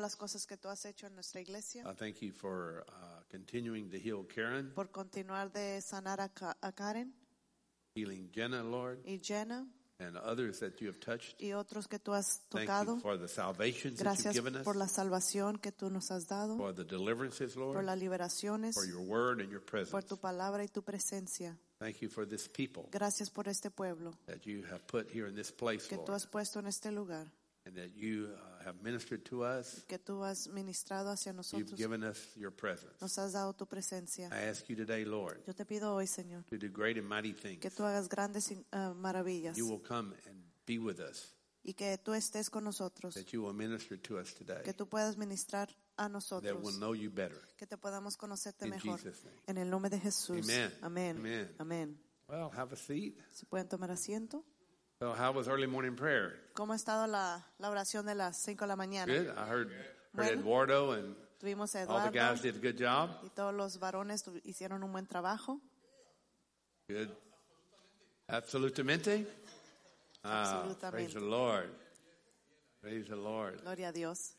las cosas que tú has hecho en nuestra iglesia. I thank you for continuing to heal Karen, Por continuar de sanar a Karen healing Jenna, Lord, y Jenna and others that you have touched. y otros que tú has Thank tocado. you for the salvations that you've Gracias given us, por la salvación que tú nos has dado, for the deliverances, por Lord, las liberaciones, for your word and your por presence. tu palabra y tu presencia. Thank you for this people Gracias por este pueblo that you have put here in this place, que tú Lord, has puesto en este lugar, and that you have ministered to us. que tú has ministrado hacia You've nosotros. given us your presence. Nos has dado tu presencia. I ask you today, Lord, Yo te pido hoy, Señor, to do great and mighty things. que tú hagas grandes maravillas You will come and be with us, y que tú estés con nosotros, that you will minister to us today, que tú puedas ministrar a that nosotros, we'll know you better. que te podamos conocerte In mejor. Jesus' name. En el nombre de Jesús. Amen. Amén. Amen. Amén. Well, have a seat. ¿Se pueden tomar asiento? So how was early morning prayer? ¿Cómo ha estado la oración de las 5 de la mañana? Good. I heard Bueno. Eduardo and Tuvimos a all the Eduardo guys did a good job. y todos los varones hicieron un buen trabajo. Good. Absolutamente. Absolutamente. Praise the Lord. Praise the Lord. Gloria a Dios.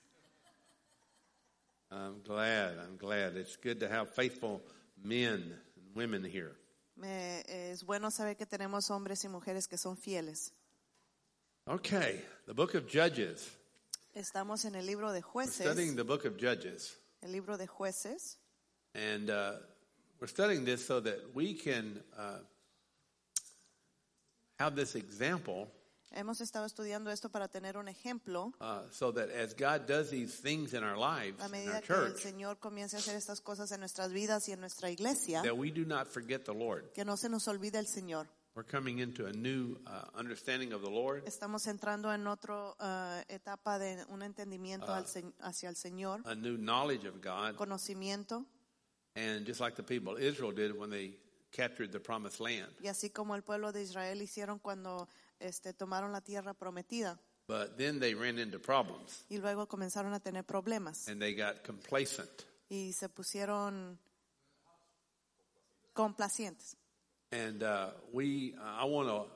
I'm glad. It's good to have faithful men and women here. Es bueno saber que tenemos hombres y mujeres que son fieles. Okay, the book of Judges. Estamos en el libro de We're studying Jueces. the book of Judges. El libro de Jueces. And we're studying this so that we can have this example Hemos estado estudiando esto para tener un ejemplo. so that as God does these things in our lives, A in medida our que el church, Señor comience a hacer estas cosas en nuestras vidas y en nuestra iglesia, that we do not forget the Lord. que no se nos olvide el Señor. We're coming into a new understanding of the Lord, Estamos entrando en otra etapa de un entendimiento hacia el Señor, a new knowledge of God. conocimiento. And just like the people of Israel did when they captured the promised land. Y así como el pueblo de Israel hicieron cuando tomaron la tierra prometida. But then they ran into problems Y luego comenzaron a tener problemas. and they got complacent. Y se pusieron complacientes. And I want to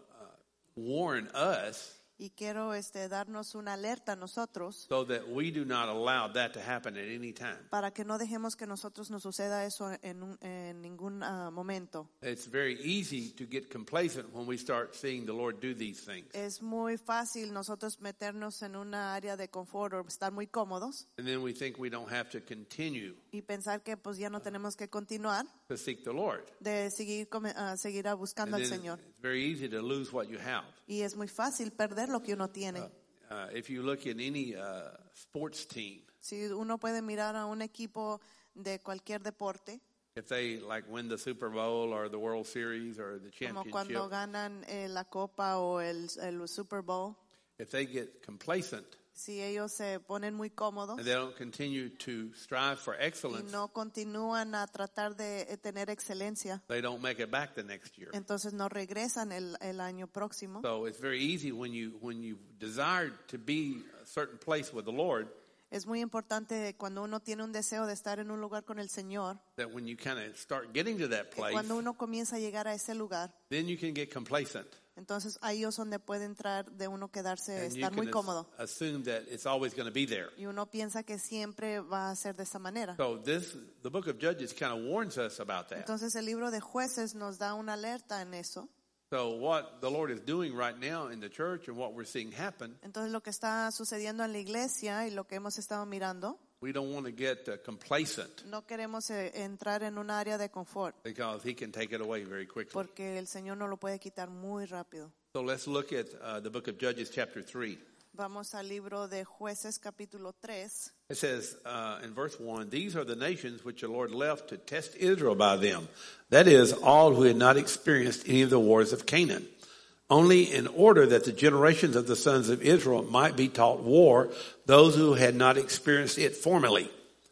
warn us Y quiero darnos una alerta a nosotros so that we do not allow that to happen at any time. para que no dejemos que nosotros nos suceda eso en ningún momento. It's very easy to get complacent when we start seeing the Lord do these things. Es muy fácil nosotros meternos en una área de confort o estar muy cómodos And then we think we don't have to continue y pensar que pues ya no tenemos que continuar to seek the Lord. de seguir buscando And al then Señor. it's very easy to lose what you have. Y es muy fácil perder lo que uno tiene. If you look at any sports team, Si uno puede mirar a un equipo de cualquier deporte, if they like win the Super Bowl or the World Series or the como championship, cuando ganan la Copa o el Super Bowl, if they get complacent si ellos se ponen muy cómodos and they don't continue to strive for y excellence, no continúan a tratar de tener excelencia, they don't make it back the next year. entonces no regresan el año próximo. So it's very easy when you desire to be a certain place with the Lord, Es muy importante cuando uno tiene un deseo de estar en un lugar con el Señor, that when you kind of start getting to that que place, cuando uno comienza a llegar a ese lugar, then you can get complacent. entonces ahí es donde puede entrar de uno quedarse, And you estar muy can cómodo. assume that it's always going to be there. Y uno piensa que siempre va a ser de esa manera. So the book of Judges kind of warns us about that. Entonces el libro de Jueces nos da una alerta en eso. So what the Lord is doing right now in the church and what we're seeing happen, Entonces lo que está sucediendo en la iglesia y lo que hemos estado mirando, we don't want to get complacent no queremos entrar en un área de confort, because He can take it away very quickly. porque el Señor no lo puede quitar muy rápido. So let's look at the book of Judges chapter 3. Vamos al libro de Jueces capítulo 3. It says in verse 1, "These are the nations which the Lord left to test Israel by them. That is, all who had not experienced any of the wars of Canaan. Only in order that the generations of the sons of Israel might be taught war, those who had not experienced it formerly."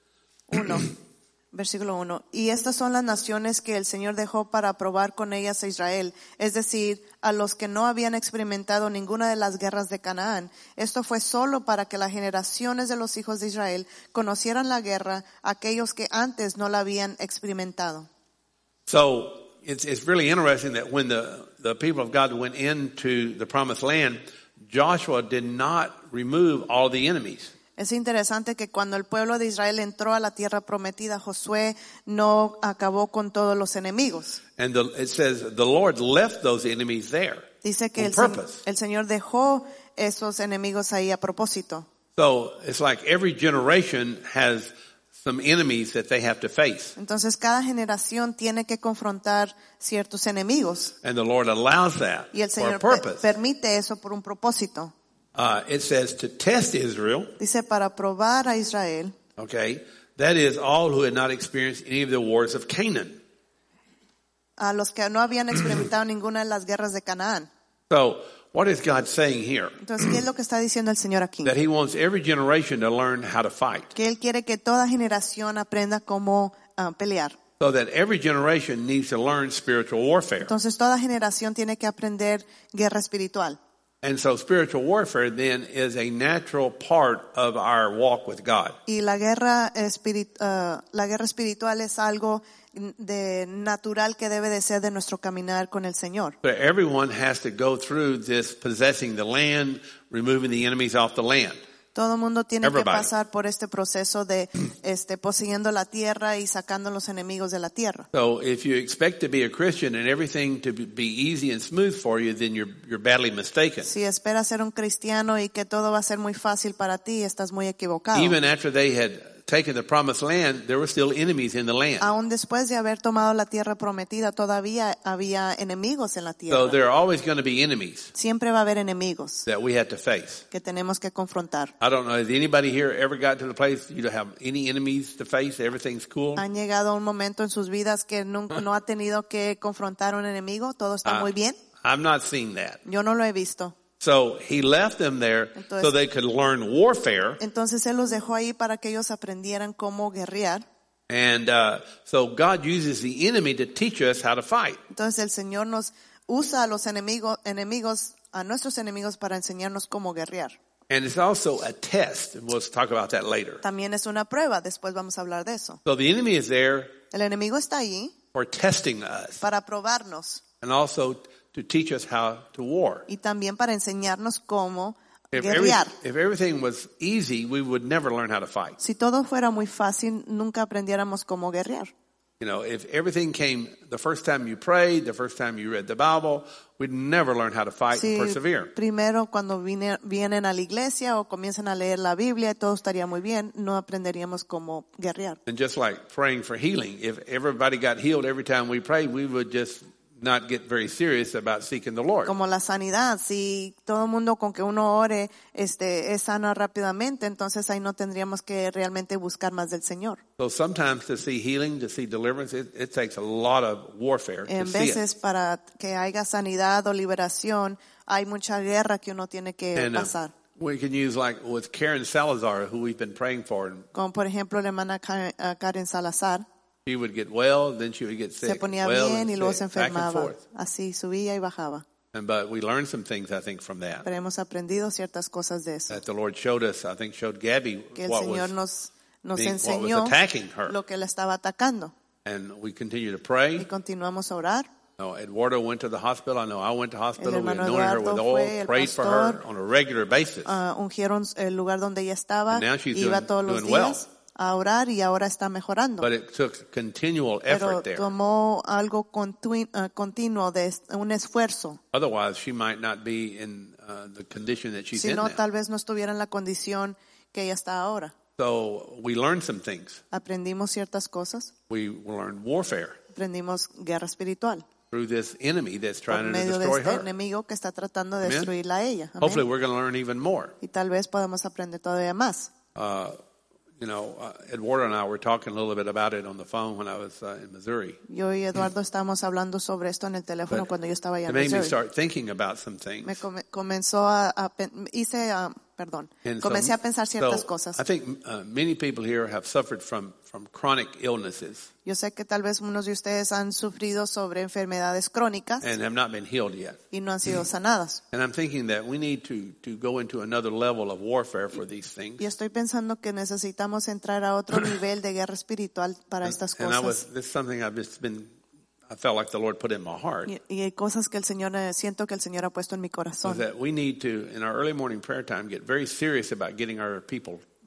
1, versículo 1. Y estas son las naciones que el Señor dejó para probar con ellas a Israel, es decir, a los que no habían experimentado ninguna de las guerras de Canaán. Esto fue solo para que las generaciones de los hijos de Israel conocieran la guerra, aquellos que antes no la habían experimentado. So it's really interesting that when the people of God went into the promised land, Joshua did not remove all the enemies. Es interesante que cuando el pueblo de Israel entró a la tierra prometida, Josué no acabó con todos los enemigos. And it says the Lord left those enemies there Dice que on purpose. el Señor dejó esos enemigos ahí a propósito. So it's like every generation has some enemies that they have to face. Entonces cada generación tiene que confrontar ciertos enemigos. And the Lord allows that Y el for a Señor purpose. permite eso por un propósito. It says to test Israel, Dice para probar a Israel, okay, that is all who had not experienced any of the wars of Canaan. a los que no habían experimentado ninguna de las guerras de Canaán. So what is God saying here? Entonces, ¿qué es lo que está diciendo el Señor aquí? That he wants every generation to learn how to fight. Que Él quiere que toda generación aprenda cómo pelear. So that every generation needs to learn spiritual warfare. Entonces, toda generación tiene que aprender guerra espiritual. And so spiritual warfare then is a natural part of our walk with God. Y la guerra espiritual es algo de natural que debe de ser de nuestro caminar con el Señor. But everyone has to go through this possessing the land, removing the enemies off the land. Todo el mundo tiene Everybody. que pasar por este proceso de poseyendo la tierra y sacando los enemigos de la tierra. So if you expect to be a Christian and everything to be easy and smooth for you, then you're badly mistaken. Si esperas ser un cristiano y que todo va a ser muy fácil para ti, estás muy equivocado. Even after they had taken the promised land, there were still enemies in the land. Aún después de haber tomado la tierra prometida, todavía había enemigos en la So tierra. there are always going to be enemies Siempre va a haber enemigos that we have to face. que tenemos que confrontar. I don't know, has anybody here ever got to the place you don't have any enemies to face? Everything's cool? ¿Han llegado a un momento en sus vidas que no ha tenido que confrontar a un enemigo? ¿Todo está muy bien? I'm not seeing that. Yo no lo he visto. So he left them there Entonces- so they could learn warfare. Entonces Él los dejó ahí para que ellos aprendieran cómo guerrear. And so God uses the enemy to teach us how to fight. Entonces el Señor nos usa a los a nuestros enemigos para enseñarnos cómo guerrear. And it's also a test. And we'll talk about that later. También es una prueba, después vamos a hablar de eso. So the enemy is there El enemigo está ahí for testing us para probarnos and also to teach us how to war. y también para enseñarnos cómo If guerrear. everything was easy, we would never learn how to fight. Si todo fuera muy fácil, nunca aprendiéramos cómo guerrear. You know, if everything came the first time you prayed, the first time you read the Bible, we'd never learn how to fight Si and persevere. primero cuando vienen a la iglesia o comienzan a leer la Biblia, todo estaría muy bien, no aprenderíamos cómo guerrear. And just like praying for healing, if everybody got healed every time we prayed, we would just not get very serious about seeking the Lord. Como la sanidad, si todo el mundo con que uno ore es sano rápidamente, entonces ahí no tendríamos que realmente buscar más del Señor. So sometimes to see healing, to see deliverance, it takes a lot of warfare to En see it. veces para que haya sanidad o liberación, hay mucha guerra que uno tiene que And pasar. we can use like with Karen Salazar, who we've been praying for, and Como por ejemplo la hermana Karen Salazar, she would get well, then she would get sick. se ponía well, bien and y luego se sick, back and enfermaba. forth. Así subía y bajaba. But we learned some things, I think, from that. Pero hemos aprendido ciertas cosas de eso. That the Lord showed us, I think showed Gabby Que el what Señor was, nos what enseñó was attacking her. lo que le estaba atacando. And we continue to Y pray. continuamos a orar. No, Eduardo went to the hospital. I know I went to hospital. El We hermano anointed her with Eduardo oil, fue, el prayed for her pastor, on a regular basis. Ungieron el lugar donde ella estaba, And now she's iba doing- todos los doing well. días a orar y ahora está mejorando. But it took continual Pero effort there. tomó algo continuo de un esfuerzo. Otherwise, she might not be in the condition that she's Si in no, now. tal vez no estuviera en la condición que ella está ahora. So we learned some things. Aprendimos ciertas cosas, We learned warfare aprendimos guerra espiritual through this enemy that's por trying to medio de destroy este her. enemigo que está tratando de Amen. destruirla a ella. Amén. Hopefully, we're going to learn even more. Y tal vez podamos aprender todavía más. Eduardo and I were talking a little bit about it on the phone when I was in Missouri. Yo y Eduardo estábamos hablando sobre esto en el teléfono But cuando yo estaba allá It en made me Missouri. start thinking about some things. Me comenzó And comencé a pensar ciertas so cosas. I think many people here have suffered from chronic illnesses Yo sé que tal vez unos de ustedes han sufrido sobre enfermedades crónicas and have not been healed yet. y no han sido sanadas. And I'm thinking that we need to go into another level of warfare for these things. Y estoy pensando que necesitamos entrar a otro nivel de guerra espiritual para estas And cosas. this is something I felt like the Lord put in my heart. Y hay cosas que el Señor, siento que el Señor ha puesto en mi Is corazón. that we need to, in our early morning prayer time, get very serious about getting our people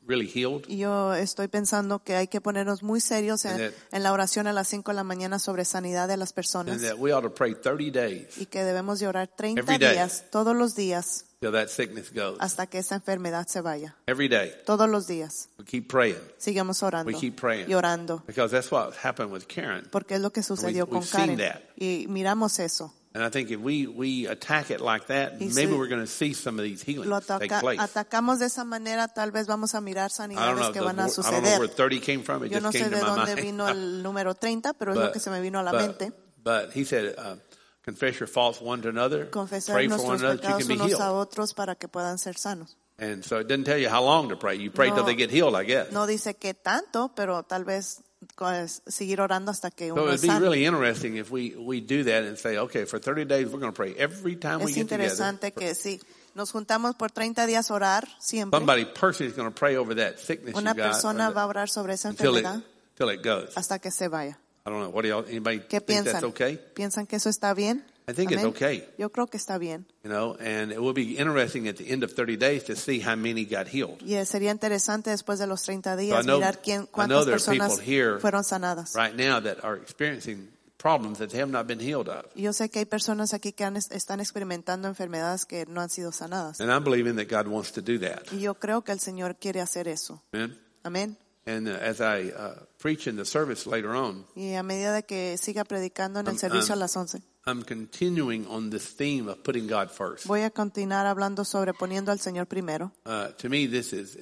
really healed. Y yo estoy pensando que hay que ponernos muy serios And en la oración a las 5 de la mañana sobre sanidad de las And personas. that we ought to pray 30 days Y que debemos de orar 30 Every day. días, todos los días, till that sickness goes. hasta que esa enfermedad se vaya. Every day. Todos los días. We keep praying. Sigamos orando We keep praying. y orando. Because that's what happened with Karen. Porque es lo que sucedió We've con seen Karen. that. Y miramos eso. And I think if we attack it like that, Y maybe si we're going to see some of these healings Lo take place. atacamos de esa manera, tal vez vamos a mirar I don't sanidades know, que van a I don't know where suceder. 30 came from. It Yo just no sé came de to my dónde mind. vino el número 30, pero es lo que se me vino a la mente. But he said, confess your faults one to another, Confesar pray for one nuestros another, that you pecados can be unos a healed. otros para que puedan ser sanos. And so it doesn't tell you how long to pray. You pray till No. they get healed, I guess. No dice que tanto, pero tal vez seguir orando hasta que So uno it'd es be sano. really interesting if we do that and say, okay, for 30 days we're going to pray every time we Es get together. interesante que sí, nos juntamos por 30 días a orar siempre. Somebody personally is going to pray over that sickness Una you got persona va a orar sobre esa until enfermedad it goes. hasta que se vaya. I don't know. What do y'all, anybody ¿Qué think that's piensan? okay? ¿Piensan que eso está bien? I think it's Amén. okay. Yo creo que está bien. You know, and it will be interesting at the end of 30 days to see how many got healed. Y sería interesante después de los 30 So días I know mirar there cuántas are personas people here fueron sanadas. right now that are experiencing problems that they have not been healed of. Y yo sé que hay personas aquí que están experimentando enfermedades que no han sido sanadas. And I'm believing that God wants to do that. Y yo creo que el Señor quiere hacer eso. Amen. Amén. And as I preach in the service later on, Y a medida de que siga predicando en el servicio a las 11, I'm continuing on this theme of putting God first. voy a continuar hablando sobre poniendo al Señor primero. To me, this is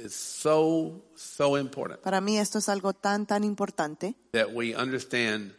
so important Para mí esto es algo tan importante that we understand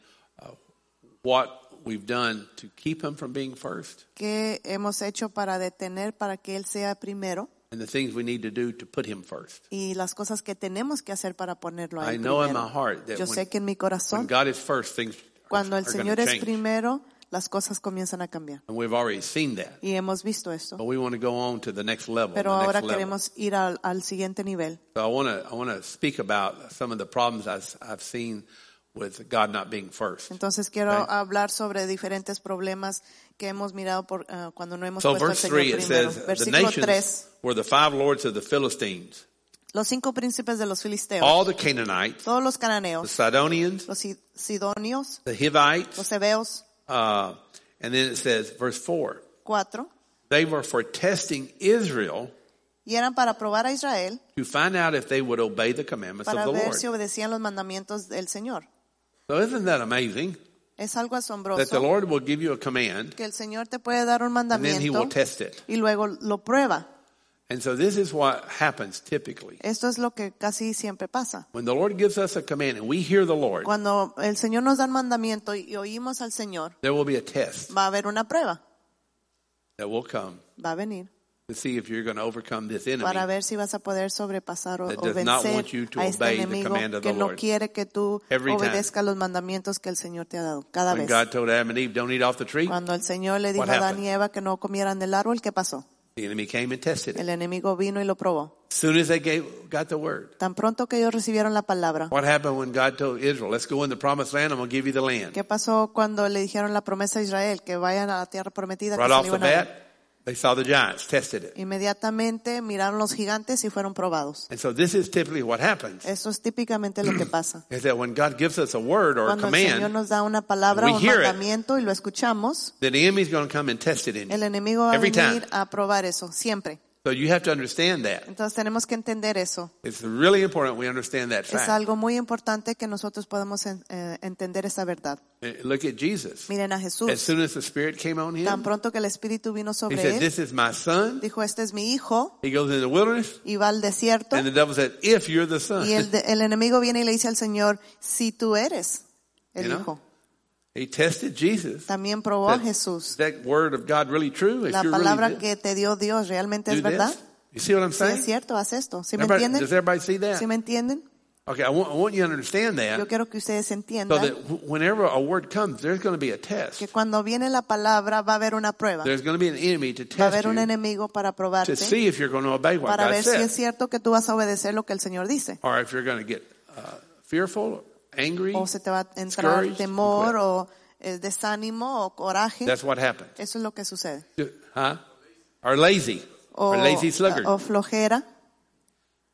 what we've done to keep Him from being first que hemos hecho para detener para que Él sea primero and the things we need to do to put Him first. y las cosas que tenemos que hacer para ponerlo a I Él know in my primero. heart that Yo sé que en mi when corazón, God is first, things cuando el are going Señor to es change. primero, las cosas comienzan a cambiar. And we've already seen that. Y hemos visto esto. But we want to go on to the next level. Pero the next ahora level. queremos ir al siguiente nivel. So I want to speak about some of the problems I've seen with God not being first. Entonces quiero Okay. hablar sobre diferentes problemas que hemos mirado cuando no hemos So puesto al verse Señor 3, it primero. says, the Versículo nations 3. were the 5 lords of the Philistines, Los 5 príncipes de los filisteos, all the Canaanites, todos los the cananeos, Sidonians, los sidonios, the Hivites, los hebeos, and then it says, verse 4, 4, they were for testing Israel y eran para probar a Israel, to find out if they would obey the commandments of para the ver Lord. si obedecían los mandamientos del Señor. So isn't that amazing? Es algo That the asombroso Lord will give you a command que el Señor te puede dar un and then He mandamiento will test it. y luego lo prueba. And so this is what happens typically. Esto es lo que casi siempre pasa. When the Lord gives us a command and we hear the Lord, Cuando el Señor nos da un mandamiento y oímos al Señor, there will be a test va a haber una prueba, that will come va a venir, to see if you're going to overcome this enemy para ver si vas a poder sobrepasar o that does not vencer want you to a este obey the enemigo command of que the no Lord. quiere que tú Every time. obedezcas los mandamientos que el Señor te ha dado. Cada When vez. God told Adam and Eve, don't eat off the tree, Cuando el Señor le dijo What a Adán happened? y Eva que no comieran del árbol, ¿qué pasó? the enemy came and tested it. El enemigo vino y lo probó. As soon as they got the word. Tan pronto que ellos recibieron la palabra, What happened when God told Israel, let's go in the promised land, I'm going to give you the land. ¿qué pasó cuando le dijeron la promesa a Israel que vayan a la tierra prometida? Right Que se off le the iban a dar? bat, they saw the giants, tested it. Inmediatamente miraron los gigantes y fueron probados. And so this is typically what happens, Eso es típicamente lo que pasa. is that when God gives us a word or a Cuando el Señor command, nos da una palabra we o un hear it. mandamiento y lo escuchamos, then the enemy's going to come and test it in el you. enemigo va a Every venir time. a probar eso, siempre. So you have to understand that. Entonces tenemos que entender eso. It's really important we understand that Es fact. algo muy importante que nosotros podamos entender esa verdad. Look at Jesus. Miren a As Jesús. soon as the Spirit came on Tan him, pronto que el Espíritu vino he sobre said, él, this is my son. dijo, este es mi hijo, He goes into the wilderness, y va al desierto. and the devil said, if you're the son. Y el enemigo viene y le dice al Señor, si tú eres el You know? hijo. He tested Jesus. También probó a Is Jesús. that word of God really true? If La you're palabra really que te dio Dios realmente do es verdad. this? You see what I'm Sí, es saying? cierto, haz esto. ¿Sí me Everybody- entienden? does everybody see that? ¿Sí me entienden? Okay, I want you to understand Yo that, quiero que ustedes so entiendan that whenever a word comes, there's going to be a test. que cuando viene la palabra va a haber una prueba. There's going to be an enemy to Va a test haber un you enemigo para to probarte, see if you're going to obey what para God ver si es says, cierto que tú vas a obedecer lo que el Señor dice. or if you're going to get fearful, angry. O se te va a entrar discouraged, temor and quit. o desánimo o coraje. That's what happens. Eso es lo que sucede. Huh? Or lazy, or lazy sluggard. O flojera.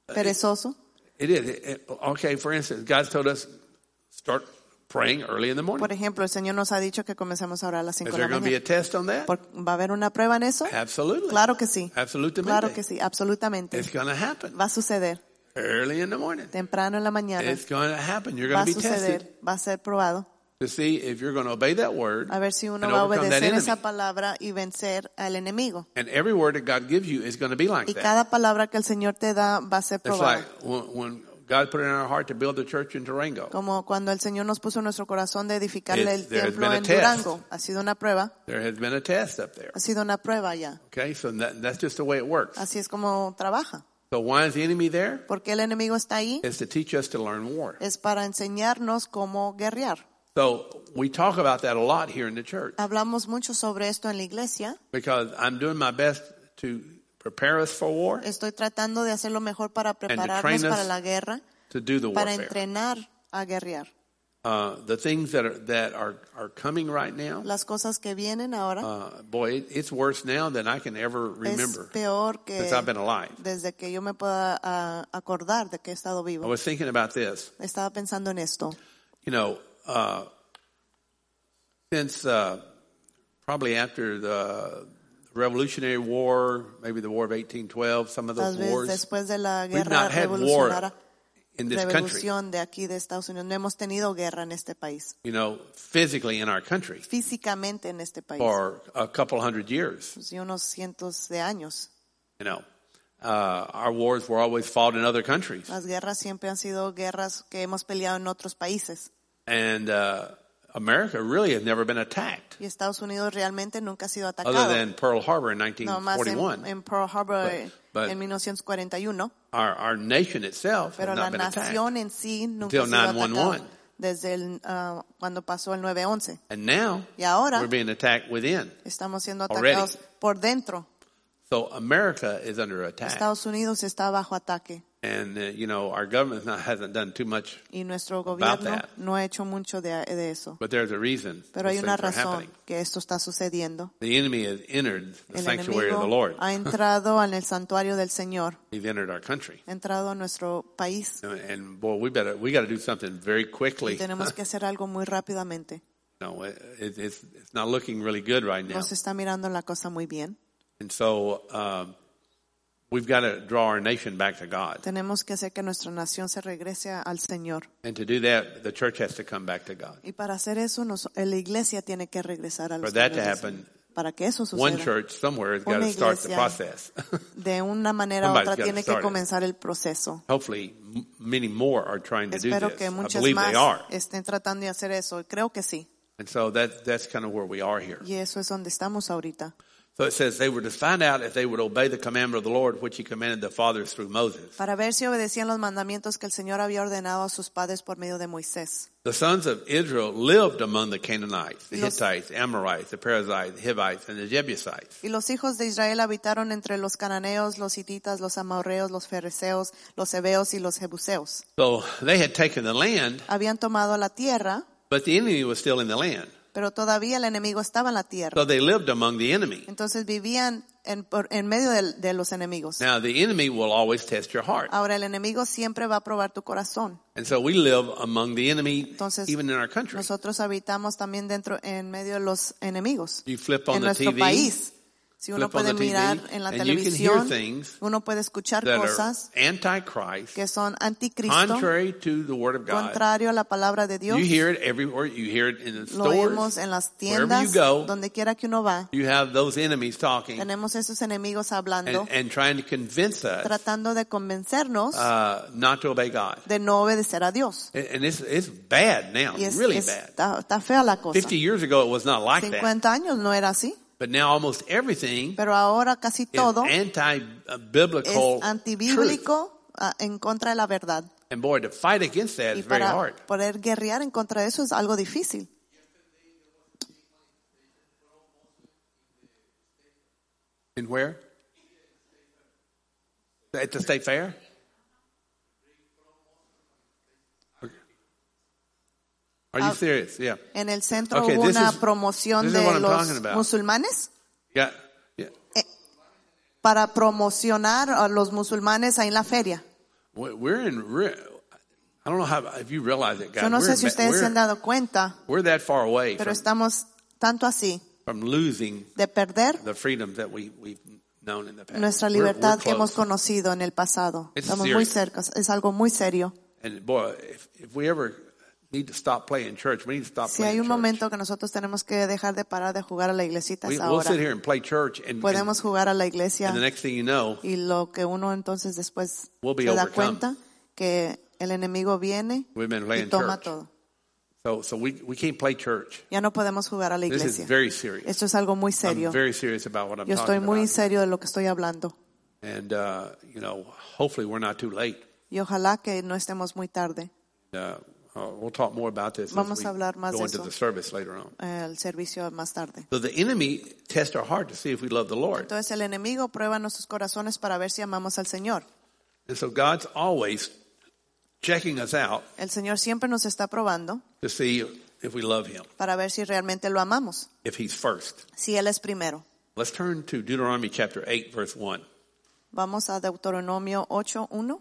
perezoso. It is. Okay, for instance, God's told us start praying early in the morning. Por ejemplo, el Señor nos ha dicho que comencemos a orar a las 5 Is de there la going to be a mañana. test on that? ¿Va a haber una prueba en eso? Absolutely. Claro que sí. Absolutamente. Claro que sí, absolutamente. It's going to happen Va a suceder. early in the morning. Temprano en la mañana. It's going to happen. You're Va going a to be tested suceder. Va a ser probado. to see if you're going to obey that word A ver si uno and va a overcome that obedecer esa enemy. palabra y vencer al enemigo. And every word that God gives you is going to be like Y that. cada palabra que el Señor te da va a ser It's probada. like when God put it in our heart to build the church in Durango. Como cuando el Señor nos puso en nuestro corazón de edificarle el There's templo been a en test. Durango. Ha sido una prueba. There has been a test up there. Ha sido una prueba ya. Okay, so that's just the way it works. Así es como trabaja. So why is the enemy there? ¿Por qué el enemigo está ahí? It's to teach us to learn war. Es para enseñarnos cómo guerrear. So we talk about that a lot here in the church Hablamos mucho sobre esto en la iglesia. because I'm doing my best to prepare us for war, Estoy tratando de hacer lo mejor para train prepararnos us para la guerra, to do the para warfare. entrenar a guerrear. The things that are coming right now, Las cosas que vienen ahora boy, it's worse now than I can ever es remember peor que since I've been alive. desde que yo me pueda acordar de que he estado I vivo. was thinking about this. Estaba pensando en esto. You know, since probably after the Revolutionary War, maybe the War of 1812, some of Tal those vez wars, después de la we've guerra not had war revolucionaria, in this country. revolución de aquí de Estados Unidos, no hemos tenido guerra en este país, You know, physically in our country físicamente en este país, for a couple hundred years. pues, y unos cientos de años. You know, our wars were always fought in other countries, Las guerras siempre han sido guerras que hemos peleado en otros países. and America really has never been attacked, Y Estados Unidos realmente nunca ha sido other atacado. than Pearl Harbor in No más 1941. en Pearl Harbor But- en 1941. Our nation itself Pero has la not been attacked. nación en sí nunca Until ha sido 9/11. atacada desde cuando pasó el 9/11. And now Y ahora we're being attacked within. estamos siendo Already. atacados por dentro. So America is under attack. Estados Unidos está bajo ataque And, you know, our government hasn't done too much, y nuestro About gobierno that. no ha hecho mucho de eso. but there's a reason Pero hay these una things are razón happening. que esto está sucediendo. The enemy has entered the El sanctuary of the enemigo Lord. ha entrado en el santuario del Señor, He's entered our country. ha entrado a nuestro país And boy, we got to do something very y quickly. tenemos que hacer algo muy rápidamente. No, it's not looking really good right now. No se está mirando la cosa muy bien. And so, we've got to draw our nation back to God. Tenemos que hacer que nuestra nación se regrese al Señor. And to do that, the church has to come back to God. Y para hacer eso, la iglesia tiene que regresar a los For that caminos to del Señor. happen, Para que eso one suceda, church somewhere has got Una to start the iglesia process. de una manera u Somebody's otra gotta tiene que start it. comenzar el proceso. Hopefully, many more are trying to do Espero this. que I muchas believe más they are. estén tratando de hacer eso. Creo que sí. And so that's kind of where we are here. Y eso es donde estamos ahorita. So it says they were to find out if they would obey the commandment of the Lord, which he commanded the fathers through Moses. Para ver si obedecían los mandamientos que el Señor había ordenado a sus padres por medio de Moisés. The sons of Israel lived among the Canaanites, the Los- Hittites, Amorites, the Perizzites, the Hivites, and the Jebusites. Y los hijos de Israel habitaron entre los cananeos, los hititas, los amorreos, los fereceos, los heveos y los jebuseos. So they had taken the land, Habían tomado la tierra, but the enemy was still in the land. pero todavía el enemigo estaba en la tierra. So they lived among the enemy. Entonces vivían en medio de los enemigos. Now the enemy will always test your heart. Ahora el enemigo siempre va a probar tu corazón. And so we live among the enemy Entonces even in our country. nosotros habitamos también en medio de los enemigos. You flip on En the nuestro TV, país. Si uno flip on puede the TV, mirar en la and you can hear televisión, things uno puede escuchar that cosas are anti-Christ, que son anticristo, contrary to the Word of God. contrario a la palabra de Dios. You hear it everywhere. You hear it in the Lo oímos stores. en las Wherever tiendas, you go, donde quiera que uno va. you have those enemies talking Tenemos esos enemigos hablando, and trying to convince us tratando de convencernos not to obey God. de no obedecer a Dios. And it's bad now, Y really bad. está fea la cosa. 50 years ago, it was not like that. 50 años no era así, But now almost everything pero ahora casi is todo es anti-biblical truth. antibíblico en contra de la verdad. And boy, to fight against that Y is very para hard. poder guerrear en contra de eso es algo difícil. And where? At the state fair? Are you serious? Yeah. En el centro Okay, hubo this una is- promoción this is de what I'm los talking about. musulmanes Yeah. para promocionar a los musulmanes ahí en la feria. We're in. I don't know if you realize it, guys. Yo no sé si ustedes se han dado cuenta, We're that far away pero estamos tanto así from losing de perder the freedom that we've known in the past. nuestra We're libertad que hemos close. conocido en el pasado. It's Estamos muy serious. cerca, es algo muy serio. And boy, if we ever need to stop playing church, we need to stop Si hay playing un church. momento que nosotros tenemos que dejar de parar de jugar a la iglesita es We'll ahora. sit here and play church, and Podemos jugar a la iglesia the next thing you know, y lo que uno entonces después We'll be se da overcome. cuenta que el enemigo viene we've been y playing toma church. todo. So we can't play church. Ya no podemos jugar a la This is iglesia. very serious. Esto es algo muy I'm serio. very serious about what I'm Yo estoy talking muy about. serio de lo que estoy hablando. And, hopefully we're not too late. Y ojalá que no estemos muy tarde. We'll talk more about this Vamos as a we hablar más go de into eso. the service later on. El servicio más tarde. So the enemy tests our heart to see if we love the Lord. Entonces el enemigo prueba nuestros corazones para ver si amamos al Señor. And so God's always checking us out El Señor siempre nos está probando to see if we love him, para ver si realmente lo amamos, if he's first. si Él es primero. Let's turn to Deuteronomy chapter 8, verse 1. Vamos a Deuteronomio 8:1.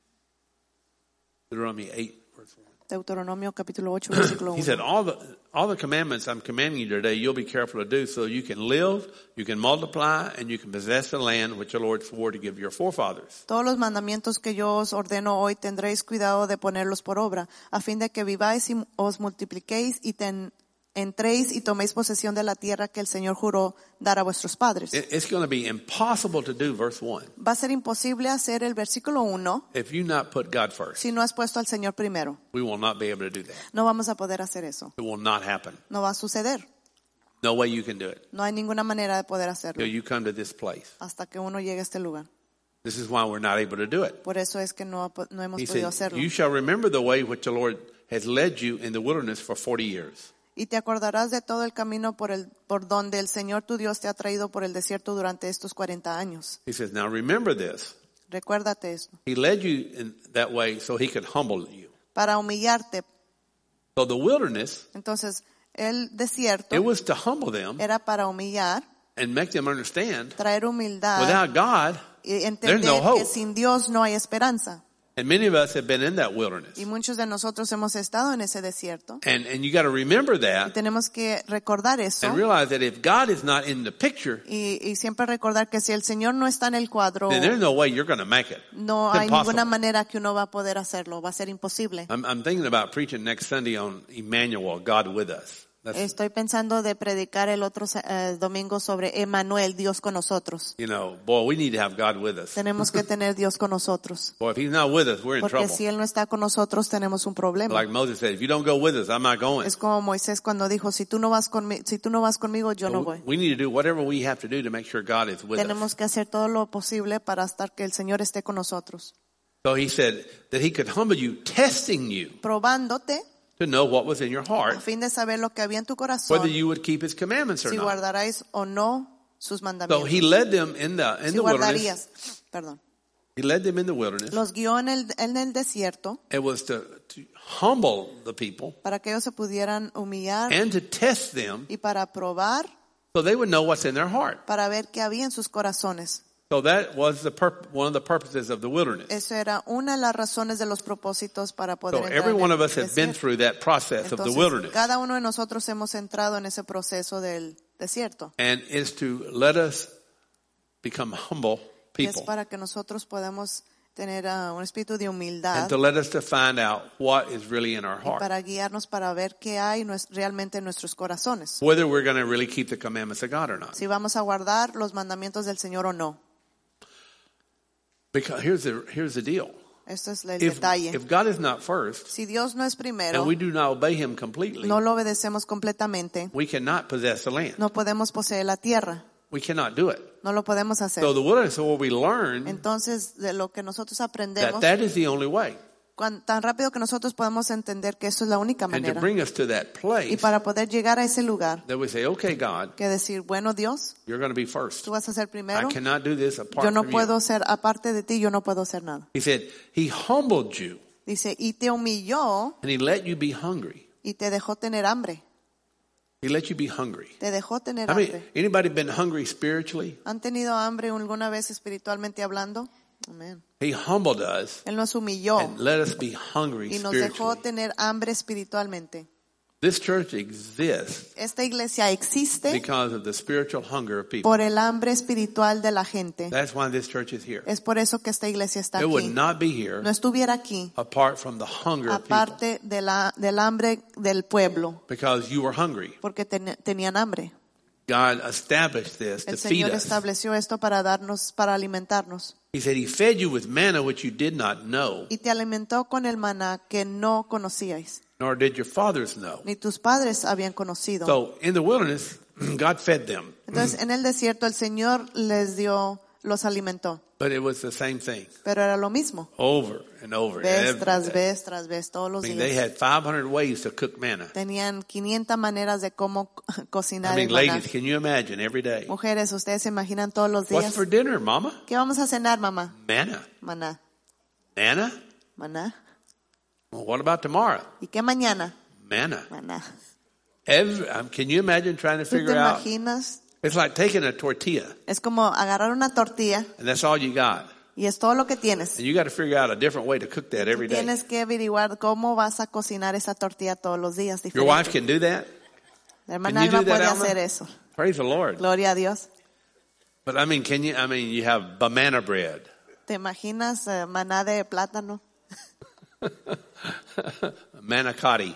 Deuteronomy 8, verse 1. Deuteronomio capítulo 8, versículo He 1. said, all the commandments I'm commanding you today, you'll be careful to do so you can live, you can multiply, and you can possess the land which the Lord swore to give your forefathers. Todos los mandamientos que yo os ordeno hoy tendréis cuidado de ponerlos por obra, a fin de que viváis y os multipliquéis y entréis y toméis posesión de la tierra que el Señor juró dar a vuestros padres. It's going to be impossible to do verse 1 Va a ser imposible hacer el versículo 1 if you not put God first. si no has puesto al Señor primero. We will not be able to do that. No vamos a poder hacer eso. It will not happen. No va a suceder. No way you can do it No hay ninguna manera de poder hacerlo till you come to this place. hasta que uno llegue a este lugar. This is why we're not able to do it. Por eso es que no hemos He podido said, hacerlo. you shall remember the way which the Lord has led you in the wilderness for 40 years. Y te acordarás de todo el camino por donde el Señor tu Dios te ha traído por el desierto durante estos 40 años. He says, now remember this. Recuérdate esto. He led you in that way so he could humble you. Para humillarte. So the wilderness, Entonces, el desierto it was to humble them era para humillar, and make them understand traer humildad without God, y there's entender no hope. que sin Dios no hay esperanza. And many of us have been in that wilderness. Y muchos de nosotros hemos estado en ese desierto. And you got to remember Y that tenemos que recordar eso. and realize that if God is not in the picture, Y siempre recordar que si el Señor no está en el cuadro, then there's no way you're going to make it. no It's hay impossible. ninguna manera que uno va a poder hacerlo. Va a ser imposible. I'm thinking about preaching next Sunday on Emmanuel, God with us. Estoy pensando de predicar el otro domingo sobre Emmanuel, Dios con nosotros. Boy, we need to have God with us. Tenemos que tener Dios con nosotros. Boy, if he's not with us, we're in Porque trouble. si Él no está con nosotros, tenemos un problema. Like Moses said, if you don't go with us, I'm not going. Es como Moisés cuando dijo, si tú no vas conmigo, yo no voy. We need to do whatever we have to do to make sure God is with us. Tenemos que hacer todo lo posible para estar que el Señor esté con nosotros. So he said that he could humble you, testing you Probándote to know what was in your a heart, fin de saber lo que había en tu corazón, whether you would keep his commandments or si not. guardaráis o no sus So mandamientos. he led them in the Si wilderness. guardarías, perdón. He led them in the wilderness. Los guió en el desierto It was to humble the people para que ellos se pudieran humillar and to test them y para probar, so they would know what's in their heart. para ver qué había en sus corazones. So that was one of the purposes of the wilderness. Eso era una de las razones de los propósitos para poder So entrar every en one el of us has been desierto. through that process of the Entonces, wilderness. cada uno de nosotros hemos entrado en ese proceso del desierto. And it's to let us become humble Y es people. para que nosotros podamos tener un espíritu de humildad And to let us to find out what is really in our y heart. para guiarnos para ver qué hay realmente en nuestros corazones. Whether we're going to really keep the commandments of God or not. Si vamos a guardar los mandamientos del Señor o no. Because here's the deal. Esto es el If detalle. God is not first, Si Dios no es primero, and we do not obey him completely, no lo obedecemos completamente, we cannot possess the land. no podemos poseer la tierra. We cannot do it. No lo podemos hacer. So the wilderness is where we learn Entonces, de lo que nosotros that aprendemos, that is the only way. tan rápido que nosotros podemos entender que eso es la única And to manera. bring us to that Y place para poder llegar a ese lugar, that we say, okay, God, que decir, bueno, Dios, you're going to be first. tú vas a ser primero. I cannot do this apart Yo no from puedo you. ser, aparte de ti, yo no puedo hacer nada. He said, he humbled you Dice, y te humilló and he let you be hungry. y te dejó tener hambre. He let you be hungry. Te dejó tener I mean, hambre. anybody been hungry spiritually? ¿Han tenido hambre alguna vez espiritualmente hablando? Amén. He humbled us Él nos humilló and let us be hungry y nos dejó spiritually. tener hambre espiritualmente. This church exists Esta iglesia existe because of the spiritual hunger of people. por el hambre espiritual de la gente. That's why this church is here. Es por eso que esta iglesia está It would aquí. not be here No estuviera aquí apart from the hunger of people. aparte del hambre del pueblo, Because you were hungry. porque tenían hambre. God established this to El feed Señor us. estableció esto para darnos, para alimentarnos. He said he fed you with manna which you did not know, Y te alimentó con el maná que no conocíais, nor did your fathers know. ni tus padres habían conocido. So in the wilderness, God fed them. Entonces, en el desierto el Señor los alimentó. But it was the same thing Pero era lo mismo. over and over. Vez every tras day. vez tras vez, todos los I mean, they días. had 500 ways to cook manna. Tenían 500 maneras de cómo I cocinar mean, el maná. ladies, can you imagine every day? Mujeres, ¿ustedes se imaginan todos los What's días? for dinner, mama? ¿Qué vamos a cenar, mamá? Manna. Maná. Manna? Maná. Well, what about tomorrow? ¿Y qué mañana? Manna. Maná. Can you imagine trying to ¿Tú te figure out? imaginas? It's like taking a tortilla, Es como agarrar una tortilla and that's all you got. y es todo lo que tienes. And you got to figure out a different way to cook that every day. Tienes que averiguar cómo vas a cocinar esa tortilla todos los días. Your diferente. wife can do that? La hermana Can you Alma do that, puede Alma? hacer eso. Praise the Lord. Gloria a Dios. But I mean, you have banana bread. ¿Te imaginas maná de plátano? Manicotti.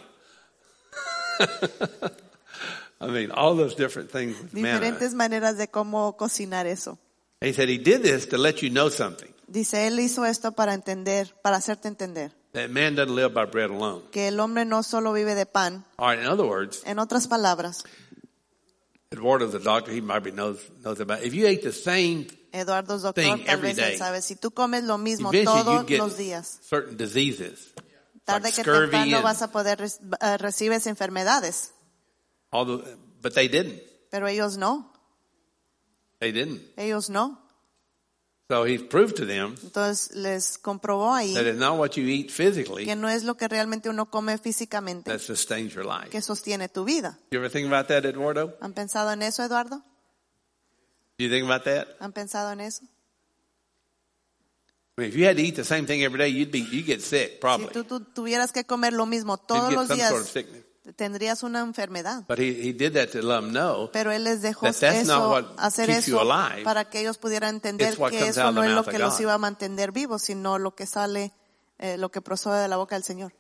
I mean, all those different things with manna. Diferentes maneras de cómo cocinar eso. He said he did this to let you know something. Dice, él hizo esto para hacerte entender That man doesn't live by bread alone. que el hombre no solo vive de pan. All right, in other words, En otras palabras, Eduardo's the doctor. He probably knows about it. If you ate the same, Eduardo es doctor, Thing tal every vez day. él sabe, si tú comes lo mismo eventually you todos get los días, certain diseases. tarde like que scurvy temprano and vas a poder recibes enfermedades. But they didn't. Pero ellos no. They didn't. Ellos no. So he's proved to them Entonces les comprobó ahí that it's not what you eat physically que no es lo que realmente uno come físicamente that sustains your life. que sostiene tu vida. You ever think about that, Eduardo? ¿Han pensado en eso, Eduardo? Do you think about that? ¿Han pensado en eso? I mean, if you had to eat the same thing every day, you'd get sick, probably. Si tú tuvieras que comer lo mismo You'd todos get los some días, sort of sickness. tendrías una enfermedad. But he did that to let them know Pero él les dejó that's not what hacer keeps you eso alive. para que ellos pudieran entender It's what que comes eso out of no the es lo mouth que of los God. iba a mantener vivos, sino lo que sale, lo que procede de la boca del Señor.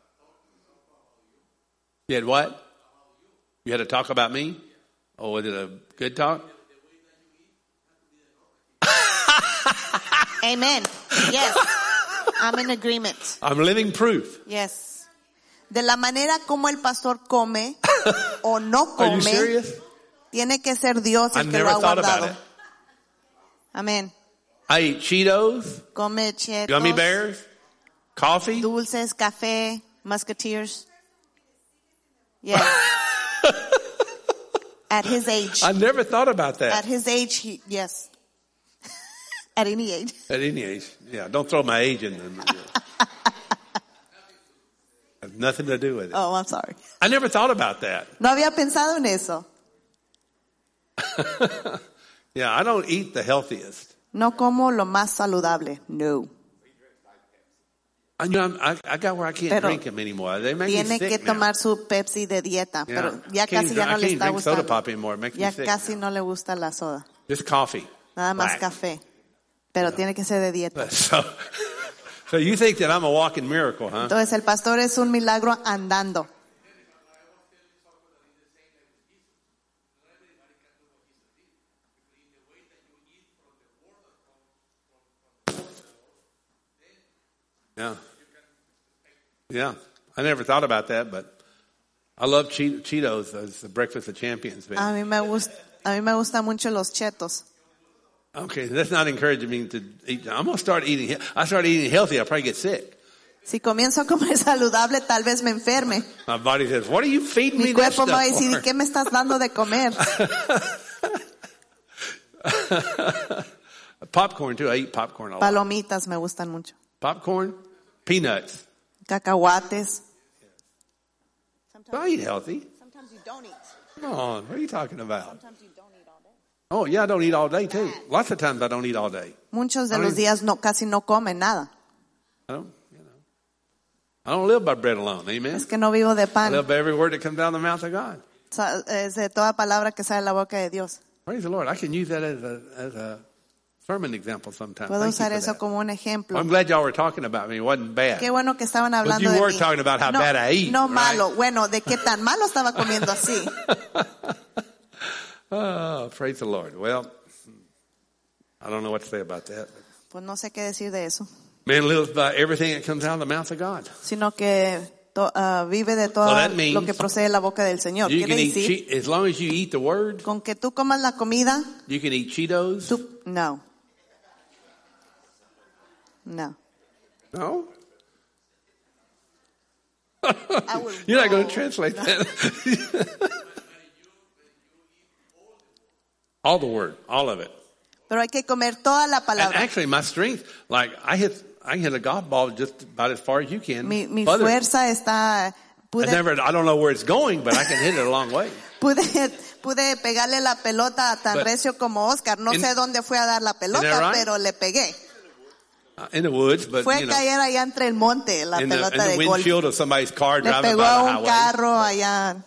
You had what? You had to talk about me? Oh, was it a good talk? Amen. Yes. I'm in agreement. I'm living proof. Yes. De la manera como el pastor come o no Are you come, serious? tiene que ser Dios I el que lo never ha thought about guardado. it. Amén. I eat Cheetos, Come chetos, gummy bears, coffee. dulces, café, musketeers. Yes. At his age. I never thought about At that. his age, yes. At any age. At any age. Yeah, don't throw my age in them. Has nothing to do with it. Oh, I'm sorry. I never thought about that. No había pensado en eso. Yeah, I don't eat the healthiest. No como lo más saludable. No. I got where I can't Pero drink them anymore. They make me Tiene que sick now. tomar su Pepsi de dieta, Yeah. pero ya I can't casi ya no I le can't está drink soda gustando. pop anymore. It makes Ya me sick casi now. no le gusta la soda. Just coffee. Nada más Black. café. Pero tiene que ser de dieta. So you think that I'm a walking miracle, huh? Entonces el pastor es un milagro andando. Yeah. Yeah. I never thought about that, but I love Cheetos as the breakfast of champions. Man. A mí me gustan mucho los chetos. Okay, that's not encouraging me to eat. I'm going to start eating. I start eating healthy, I'll probably get sick. Si comienzo a comer saludable, tal vez me enferme. My body says, what are you feeding me Mi this cuerpo me va a stuff decir, for? ¿y qué me estás dando de comer? Popcorn too. I eat popcorn a lot. Palomitas me gustan mucho. Popcorn, peanuts. Cacahuates. I eat healthy. Sometimes you don't eat. Come on, what are you talking about? Sometimes you don't eat all day. Oh, yeah, I don't eat all day too. Lots of times I don't eat all day. Muchos de los días casi no comen nada. I don't live by bread alone. Amen. Es que no vivo de I pan. live by every word that comes out of the mouth of God. Es de toda palabra que sale de la boca de Dios. Praise the Lord. I can use that as a sermon example sometime. Puedo Thank you usar for eso that. como un ejemplo. I'm glad y'all were talking about me. It wasn't bad. Qué bueno que estaban But hablando you de were mí. talking about how bad I eat. No right? malo. Bueno, de qué tan malo estaba comiendo así. Oh, praise the Lord. Well, I don't know what to say about that. Pues no sé qué decir de eso. Man lives by everything that comes out of the mouth of God. Sino que vive de todo So that means lo que procede de la boca del Señor. You Quiere can eat decir, as long as you eat the word, con que tú comas la comida, you can eat Cheetos. no. No? I will You're not going go. to translate that. All the word, all of it. Pero hay que comer toda la And palabra. actually, my strength, like I can hit a golf ball just about as far as you can. Mi Further. fuerza está. I don't know where it's going, but I can hit it a long way. Pude pegarle la pelota tan But recio como Oscar. No sé dónde fue a dar la pelota, that right? pero le pegué. In the woods, but Fue a you know, caer allá entre el monte, la in pelota the de golf. windshield of somebody's car Le driving pegó by a the un highway. carro allá.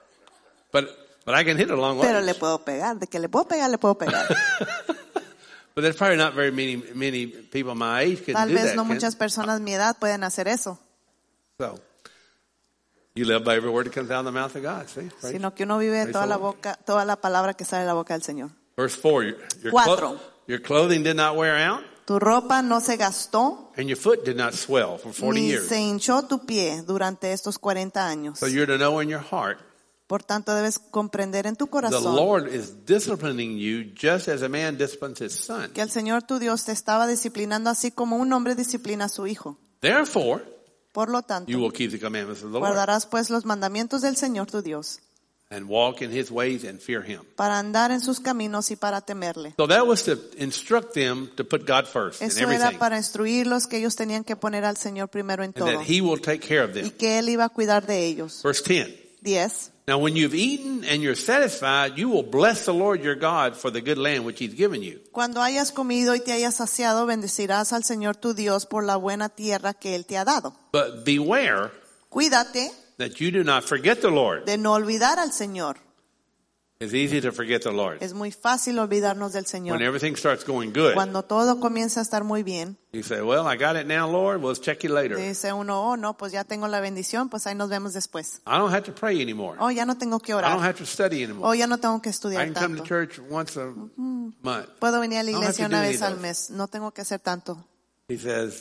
But I can hit it a long way. Pero le puedo pegar. De que le puedo pegar, le puedo pegar. But there's probably not very many people my age can Tal do vez that. no can? muchas personas mi edad pueden hacer eso. So, you live by every word that comes out of the mouth of God. See? Praise- Sino que uno vive de praise toda the la Lord. boca, toda la palabra que sale de la boca del Señor. Verse 4, Cuatro. your clothing did not wear out, Tu ropa no se gastó, and your foot did not swell for 40 ni years. se hinchó tu pie durante estos 40 años. So you're to know in your heart, Por tanto, debes comprender en tu the corazón Lord is disciplining you just as a man disciplines his son. que el Señor tu Dios te estaba disciplinando así como un hombre disciplina a su hijo. Therefore, Por lo tanto, you will keep the commandments of the Lord guardarás pues los mandamientos del Señor tu Dios, and walk in his ways and fear him. para andar en sus caminos y para temerle. So that was to instruct them to put God first in Eso era everything, para instruirlos que ellos tenían que poner al Señor primero en and todo that he will take care of y them. que Él iba a cuidar de ellos. Verse 10. 10. Now when you've eaten and you're satisfied, you will bless the Lord your God for the good land which he's given you. Cuando hayas comido y te hayas saciado, bendecirás al Señor tu Dios por la buena tierra que Él te ha dado. But beware Cuídate that you do not forget the Lord. de no olvidar al Señor. It's easy to forget the Lord. Es muy fácil olvidarnos del Señor. When everything starts going good, Cuando todo comienza a estar muy bien, you say, well, I got it now, Lord. We'll check you later. dice uno, oh no, pues ya tengo la bendición, pues ahí nos vemos después. I don't have to pray anymore. Oh, ya no tengo que I don't orar. have to study anymore. Oh, ya no tengo que I estudiar can come to tanto. church once a month. Puedo venir a la I don't have iglesia to do una any vez of al those. mes. No tengo que hacer tanto. He says,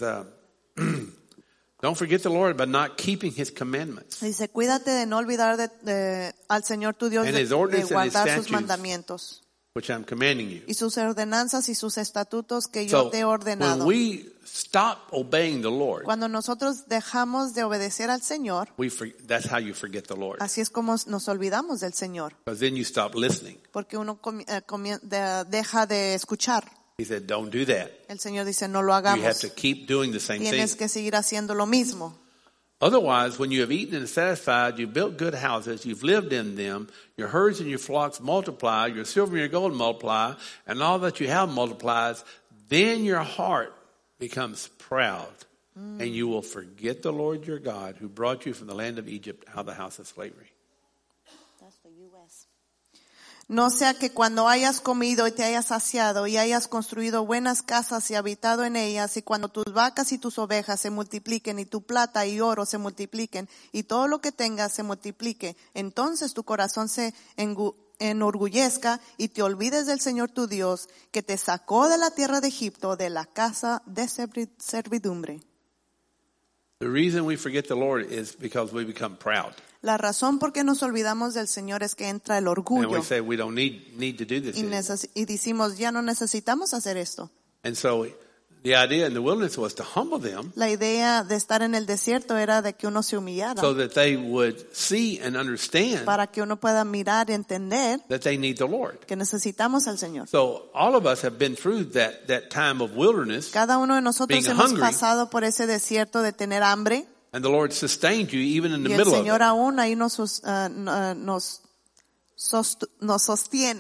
don't forget the Lord by not keeping his commandments. Dice, cuídate de no olvidar al Señor tu Dios, And de his ordinances and his guardar sus statutes. mandamientos Which I'm commanding you. y sus ordenanzas y sus estatutos que yo So te he when ordenado. we stop obeying the Lord, Cuando nosotros dejamos de obedecer al Señor, that's how you forget the Lord. así es como nos olvidamos del Señor, Because then you stop listening. porque uno deja de escuchar. He said, don't do that. El Señor dice, no lo You have hagamos. to keep doing the same thing. Tienes que seguir haciendo lo mismo. Otherwise, when you have eaten and satisfied, you've built good houses, you've lived in them, your herds and your flocks multiply, your silver and your gold multiply, and all that you have multiplies, then your heart becomes proud, and you will forget the Lord your God who brought you from the land of Egypt out of the house of slavery. No sea que cuando hayas comido y te hayas saciado y hayas construido buenas casas y habitado en ellas, y cuando tus vacas y tus ovejas se multipliquen y tu plata y oro se multipliquen y todo lo que tengas se multiplique, entonces tu corazón se enorgullezca y te olvides del Señor tu Dios que te sacó de la tierra de Egipto, de la casa de servidumbre. The reason we forget the Lord is because we become proud. La razón por qué nos olvidamos del Señor es que entra el And orgullo we say we don't need to do this anymore. y decimos, ya no necesitamos hacer esto. And so the idea in the wilderness was to humble them La idea de estar en el desierto era de que uno se humillara, so that they would see and understand para que uno pueda mirar y entender that they need the Lord. que necesitamos al Señor. So all of us have been through that time of wilderness, Cada uno de nosotros being hemos hungry. pasado por ese desierto de tener hambre, and the Lord sustained you even in the y el middle of Señor it. aún ahí nos sostiene.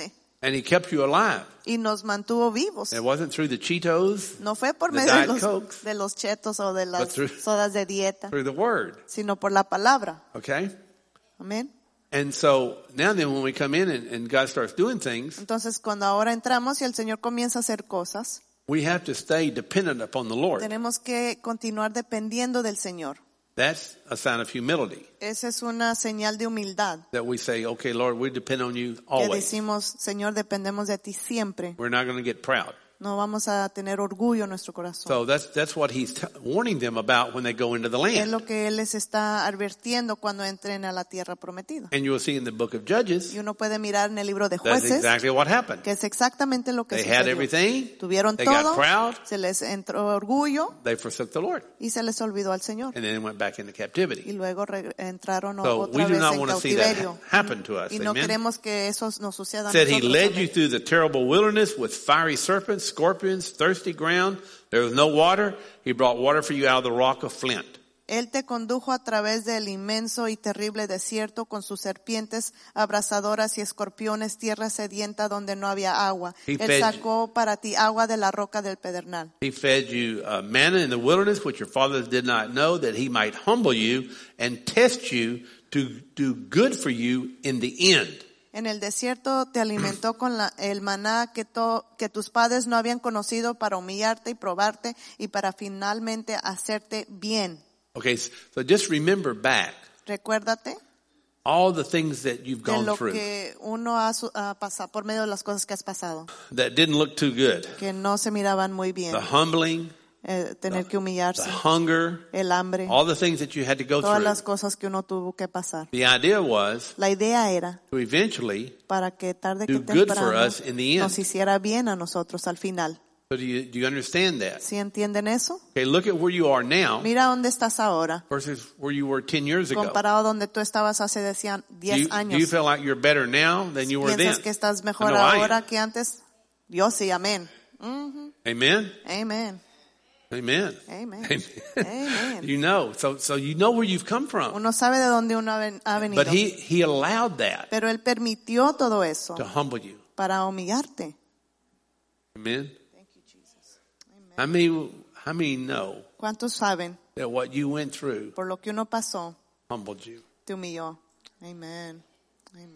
And he kept you alive. y nos mantuvo vivos. It wasn't through the Cheetos, No fue por the medio Diet Cokes, de los chetos o de las through- sodas de dieta, through the Word. sino por la palabra. Okay? Amén. And so now then when we come in and God starts doing things, Entonces, cuando ahora entramos y el Señor comienza a hacer cosas, we have to stay dependent upon the Lord. tenemos que continuar dependiendo del Señor. That's a sign of humility. Esa es una señal de humildad. That we say, okay, Lord, we depend on you Que always. decimos, Señor, dependemos de ti siempre. We're not going to get proud. No vamos a tener orgullo en nuestro corazón. So that's what he's warning them about when they go into the Es land. lo que Él les está advirtiendo cuando entren a la tierra prometida. And you will see in the book of Judges, Y uno puede mirar en el libro de that's Jueces, exactly what happened. que es exactamente lo que They had sucedió. everything. Tuvieron They got todo, proud. se les entró orgullo They forsook the Lord. y se les olvidó al Señor. And then they went back into Y captivity. luego entraron So we otra do vez not en want to see that cautiverio. happen to us. Y no Amen. queremos que eso nos suceda a Said he nosotros led también. you through the terrible wilderness with fiery serpents, scorpions, thirsty ground. There was no water. He brought water for you out of the rock of flint. Él te condujo a través del inmenso y terrible desierto con sus serpientes abrasadoras y escorpiones, tierra sedienta donde no había agua. He Él fed sacó para ti agua de la roca del pedernal. He fed you manna in the wilderness, which your fathers did not know, that he might humble you and test you to do good for you in the end. En el desierto te alimentó con el maná que tus padres no habían conocido para humillarte y probarte y para finalmente hacerte bien. Okay, so just remember back Recuérdate all the things that you've de gone lo through que uno ha pasado, por medio de las cosas que has pasado, that didn't look too good. que no se miraban muy bien. The humbling, Tener que humillarse, the hunger, el hambre, all the things that you had to go todas through. las cosas que uno tuvo que pasar. The idea was La idea era to eventually, para que tarde que do good for temprano us in the end. nos hiciera bien a nosotros al final. so do you understand that? ¿Sí entienden eso? Okay, look at where you are now Mira dónde estás ahora, versus where you were 10 years ago. comparado a donde tú estabas hace 10 Do you años. feel like you're better now than you were then? ¿Piensas que estás mejor I know I am. ahora que antes? Yo sí, amén. Ujú. Amen? Amen. Amen. Amen. Amen. Amen. You know, so you know where you've come from. Uno sabe de dónde uno ha venido. But he allowed that Pero Él permitió todo eso to humble you. para humillarte. Amen. Thank you, Jesus. How many know ¿Cuántos saben that what you went through por lo que uno pasó humbled you? te humilló? Amen. Amen.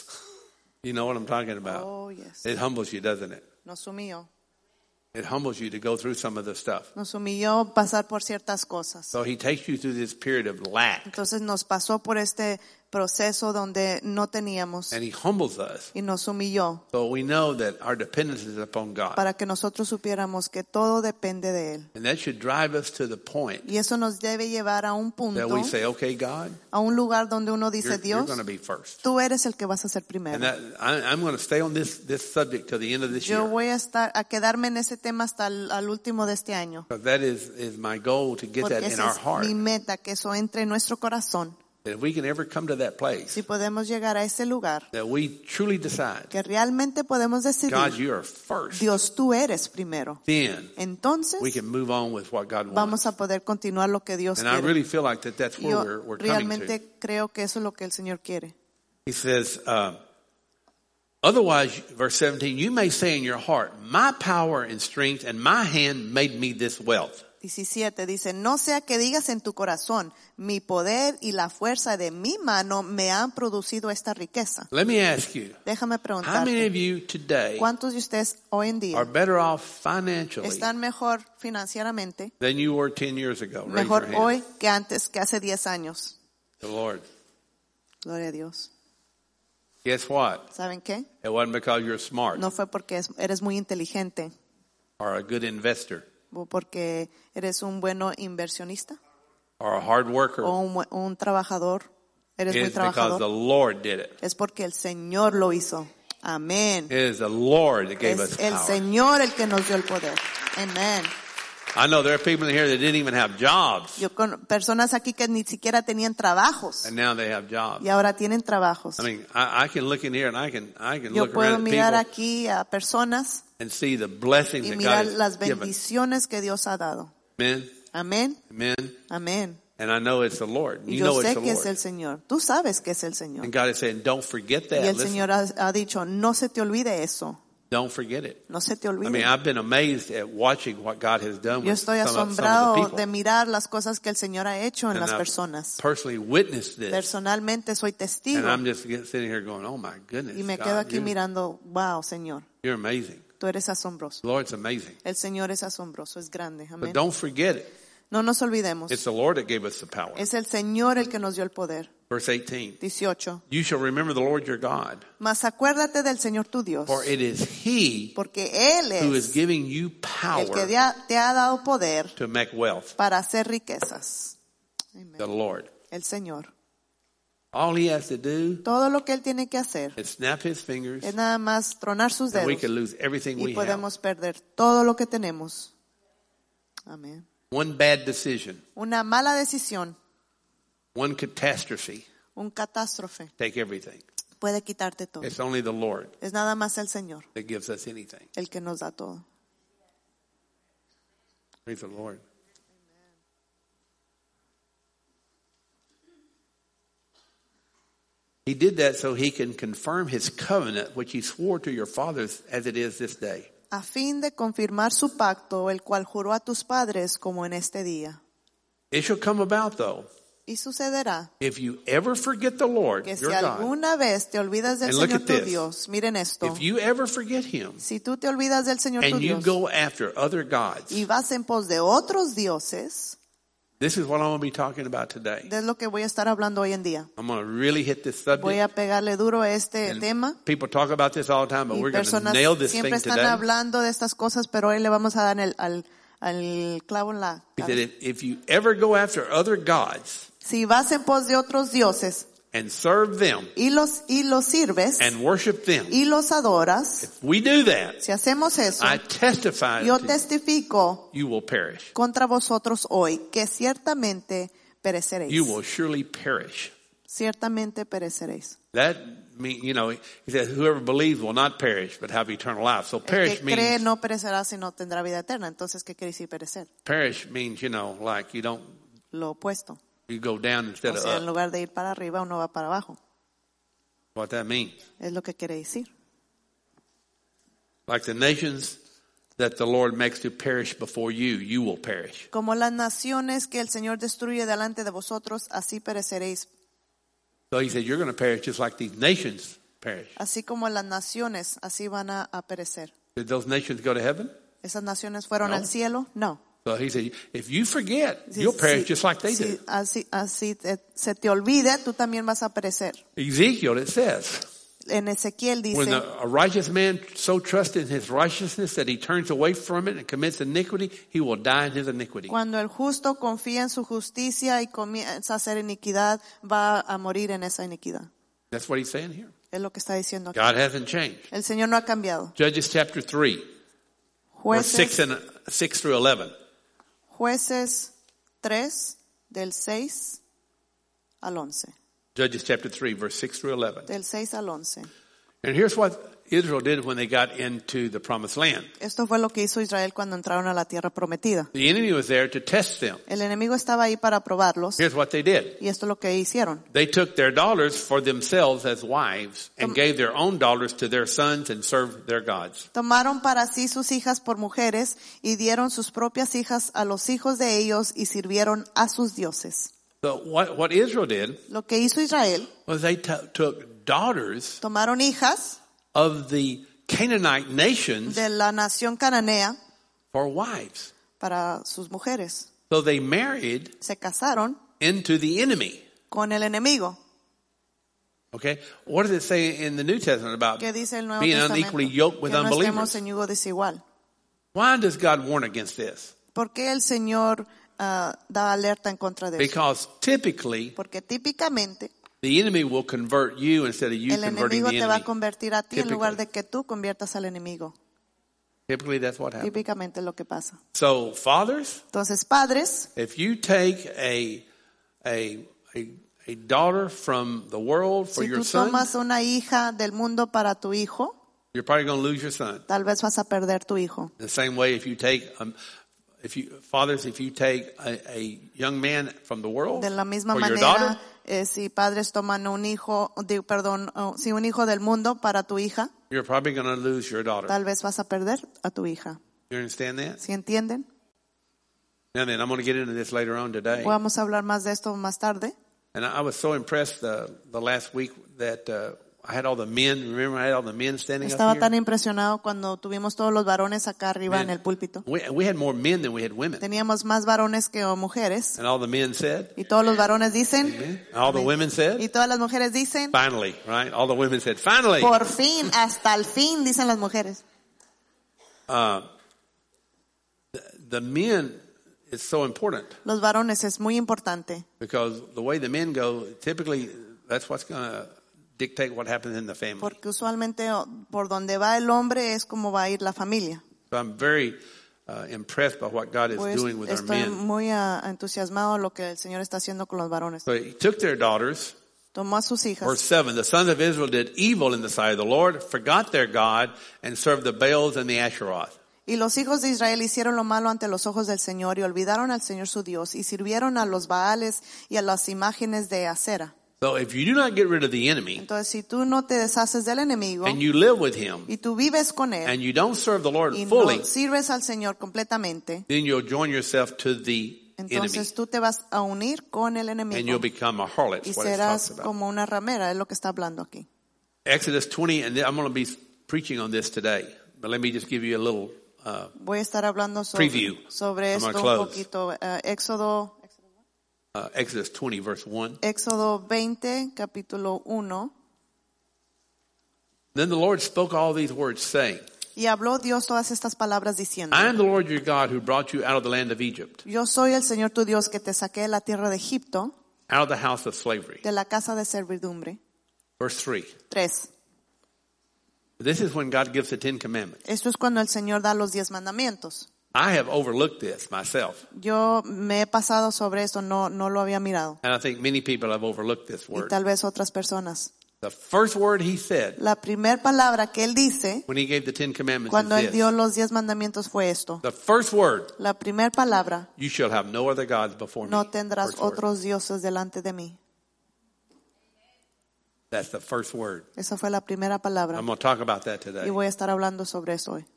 You know what I'm talking about. Oh, yes. It humbles you, doesn't it? Nos humilló. It humbles you to go through some of the stuff. Nos humilló pasar por ciertas cosas. So he takes you through this period of lack, Entonces nos pasó por este proceso donde no teníamos and he humbles us. y nos humilló So we know that our dependence is upon God. para que nosotros supiéramos que todo depende de Él. And that should drive us to the point Y eso nos debe llevar a un punto, that we say, okay, God, a un lugar donde uno dice, you're Dios, going to be first. tú eres el que vas a ser And primero. that, I'm going to stay on this subject till the end of this Yo year. voy a quedarme en ese tema hasta al último de este año. Because that is my goal, to get Porque that in esa our es heart. mi meta, que eso entre en nuestro corazón. That if we can ever come to that place, Si podemos llegar a ese lugar, that we truly decide, que realmente podemos God, decidir, you are first. Dios, tú eres primero. Then Entonces we can move on with what God wants. vamos a poder continuar lo que Dios And I quiere. really feel like that's where Yo we're coming realmente to. creo que eso es lo que el Señor quiere. He says, otherwise, verse 17, you may say in your heart, my power and strength and my hand made me this wealth. 17 dice, no sea que digas en tu corazón, mi poder y la fuerza de mi mano me han producido esta riqueza. Let me ask you, Déjame how many of preguntarte, you today ¿cuántos de ustedes hoy en are día better off financially están mejor financieramente, than you were 10 years ago? Raise mejor your hand. hoy que antes, que hace 10 años? The Lord. Gloria a Dios. Guess what? ¿Saben qué? It wasn't because you're smart No fue porque eres muy inteligente or a good investor o porque eres un bueno inversionista or a hard worker. o un trabajador. Eres muy It's because the trabajador. Lord did it. Es porque el Señor lo hizo. Amén. It is the Lord that gave us Es el power. Señor el que nos dio el poder. Amén. I know there are people in here that didn't even have jobs, Yo con personas aquí que ni siquiera tenían trabajos and now they have jobs. y ahora tienen trabajos. I mean, I can look in here and I can Yo look puedo around at mirar people aquí a personas and see the blessings y that mirar God has las given. bendiciones que Dios ha dado. Amen. Amén. Amen. Amén. And I know it's the Lord. Y You yo know it's sé the que es el Lord. Señor. Tú sabes que es el Señor. And God is saying, don't forget Y that. el Listen, Señor ha dicho, no se te olvide eso. don't forget it. No se te I mean, olvide. I've been amazed at watching what God has done Yo with estoy some of the asombrado people. de mirar las cosas que el Señor ha hecho en And las I've personas. personally witnessed this. Personalmente soy testigo. And I'm just sitting here going, oh my goodness, Y me quedo God, aquí mirando, wow, Señor, you're amazing. tú eres asombroso. The Lord's amazing. El Señor es asombroso, es grande. But Amén. don't forget it. No nos olvidemos. It's the Lord that gave us the power. Es el Señor el que nos dio el poder. Verse 18. 18. You shall remember the Lord your God, Mas acuérdate del Señor tu Dios, for it is He porque Él who is es giving you el que power te ha dado poder to make wealth. para hacer riquezas. Amén. The Lord. El Señor. All He has to do Todo lo que Él tiene que hacer is snap His fingers, es nada más tronar sus and we dedos can lose everything y we have. podemos perder todo lo que tenemos. Amén. One bad decision, Una mala decisión, one catastrophe, un catástrofe, take everything. puede quitarte todo. It's only the Lord Es nada más el Señor that gives us anything. el que nos da todo. Praise the Lord. He did that so He can confirm His covenant, which He swore to your fathers as it is this day. A fin de confirmar su pacto, el cual juró a tus padres como en este día. It shall come about, though, Y sucederá if you ever forget the Lord, que si your God, alguna vez te olvidas del And look Señor at tu this. Dios, miren esto, if you ever forget Him si tú te olvidas del Señor tu and you Dios go after other gods, y vas en pos de otros dioses, this is what I'm going to be talking about today. de lo que voy a estar hablando hoy en día. I'm going to really hit this Voy subject. a pegarle duro a este And tema. people talk about this all the time, but Y we're going to personas nail this siempre thing están today. hablando de estas cosas, pero hoy le vamos a dar al clavo en la He said, cabeza. if you ever go after other gods Si vas en pos de otros dioses and serve them y los sirves and worship them, y los adoras, if we do that, si hacemos eso, I testify yo to you, testifico you will perish. contra vosotros hoy que ciertamente pereceréis. You will surely perish. Ciertamente pereceréis. That means, he says, whoever believes will not perish, but have eternal life. So El perish que cree means, no perecerá sino tendrá vida eterna. Entonces, ¿qué quiere decir perecer? perish means, like Lo opuesto. you go down instead O of sea, en up. lugar de ir para arriba, uno va para abajo. What that means. Es lo que quiere decir. Like the nations that the Lord makes to perish before you, you will perish. Como las naciones que el Señor destruye delante de vosotros, así pereceréis. So he said, you're going to perish just like these nations perish. Así como las naciones, así van a perecer. Did those nations go to heaven? ¿Esas naciones fueron No. al cielo? No. So he said, if you forget, Si- you'll perish si- just like they si did. así se te olvide, tú también vas a perecer. Ezekiel, it says, En Ezequiel when dice, a righteous man so trusts in his righteousness that he turns away from it and commits iniquity, he will die in his iniquity. cuando el justo confía en su justicia y comienza a hacer iniquidad, va a morir en esa iniquidad. That's what he's saying here. Es lo que está diciendo aquí. God hasn't changed. El Señor no ha cambiado. Judges chapter 3, verse 6 Jueces, 6 through 11. Jueces 3, del 6 al 11. Judges chapter 3, verse 6 through 11. Del 6 al 11. And here's what Israel did when they got into the promised land. Esto fue lo que hizo Israel cuando entraron a la tierra prometida. The enemy was there to test them. El enemigo estaba ahí para probarlos Here's what they did. y esto es lo que hicieron. They took their daughters for themselves as wives and gave their own daughters to their sons and served their gods. Tomaron para sí sus hijas por mujeres y dieron sus propias hijas a los hijos de ellos y sirvieron a sus dioses. So what Israel did Lo que hizo Israel, was they took daughters tomaron hijas of the Canaanite nations de la nación cananea for wives. para sus mujeres. So they married Se casaron into the enemy. con el enemigo. Okay? What does it say in the New Testament about ¿Qué dice el Nuevo being Testamento? unequally yoked with Que no estemos unbelievers? en yugo desigual. Why does God warn against this? ¿Por qué el Señor da alerta en contra de eso? Because typically Porque típicamente the enemy will convert you instead of you el converting enemigo the te va a enemy. convertir a ti en Typically. lugar de que tú conviertas al enemigo. Typically that's what happens. Típicamente es lo que pasa. So fathers, Entonces, padres, if you take a daughter from the world for si your tú son, tomas una hija del mundo para tu hijo, you're probably going to lose your son. tal vez vas a perder tu hijo. The same way if you take fathers, if you take a young man from the world De la misma for your daughter, manera, si padres toman un hijo, si un hijo del mundo para tu hija, you're probably going to lose your daughter. tal vez vas a perder a tu hija. You understand that? ¿Sí entienden? Now then, I'm going to get into this later on today. Vamos a hablar más de esto más tarde. And I was so impressed the last week that I had all the men. Remember, I had all the men standing Estaba up tan here? impresionado cuando tuvimos todos los varones acá arriba en el púlpito. We had more men than we had women. Teníamos más varones que mujeres. And all the men said, Y todos los varones dicen, Amen. All the women said, y todas las mujeres dicen, finally, right? All the women said, finally. por fin, hasta el fin, dicen las mujeres. The men is so important Los varones es muy importante. because the way the men go, typically that's what's going to dictate what happens in the family. Porque usualmente por donde va el hombre es como va a ir la familia. So I'm very impressed by what God is Pues doing with our estoy men. muy entusiasmado a lo que el Señor está haciendo con los varones. So he took their daughters. Tomó a sus hijas. Verse 7, the sons of Israel did evil in the sight of the Lord, forgot their God, and served the Baals and the Asheroth. Y los hijos de Israel hicieron lo malo ante los ojos del Señor y olvidaron al Señor su Dios y sirvieron a los Baales y a las imágenes de acera. So if you do not get rid of the enemy, Entonces, si tú no te deshaces del enemigo and you live with him, y tú vives con él and you don't serve the Lord y fully, no sirves al Señor completamente, then you'll join yourself to the enemy, entonces tú te vas a unir con el and you'll enemigo become a harlot. y Is what it talks serás about. como una ramera, es lo que está hablando aquí. Exodus 20, and I'm going to be preaching on this today, but let me just give you a little Voy a estar hablando Preview. sobre I'm gonna esto un close. poquito. Exodus 20, verse 1. Éxodo 20, capítulo 1. Then the Lord spoke all these words, saying, Y habló Dios todas estas palabras diciendo, I am the Lord your God who brought you out of the land of Egypt, yo soy el Señor tu Dios que te saqué de la tierra de Egipto, out of the house of slavery. de la casa de servidumbre. Verse 3. 3. This is when God gives the Ten Commandments. Esto es cuando el Señor da los 10 mandamientos. I have overlooked this myself, Yo me he pasado sobre esto, no lo había mirado. and I think many people have overlooked this Y word. tal vez otras personas. The first word he said La primera palabra que él dice when he gave the Ten Commandments cuando is él dio this. los 10 mandamientos fue esto. The first word, La primera palabra, you shall have no other gods before me. no tendrás First word. otros dioses delante de mí. That's the first word. Esa fue la primera palabra. I'm going to talk about that Y today. voy a estar hablando sobre eso hoy.